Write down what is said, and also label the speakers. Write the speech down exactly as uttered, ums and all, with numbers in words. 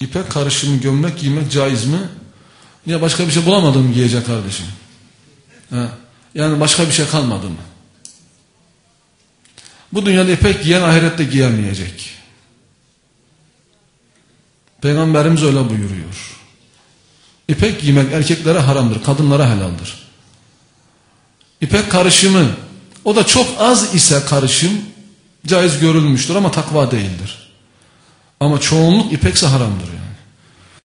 Speaker 1: İpek karışımı gömlek giymek caiz mi? Niye, başka bir şey bulamadın mı giyecek kardeşim? Ha. Yani başka bir şey kalmadı mı? Bu dünyada ipek giyen ahirette giyemeyecek. Peygamberimiz öyle buyuruyor. İpek giymek erkeklere haramdır, kadınlara helaldir. İpek karışımı, o da çok az ise karışım caiz görülmüştür ama takva değildir. Ama çoğunluk ipekse haramdır. Yani.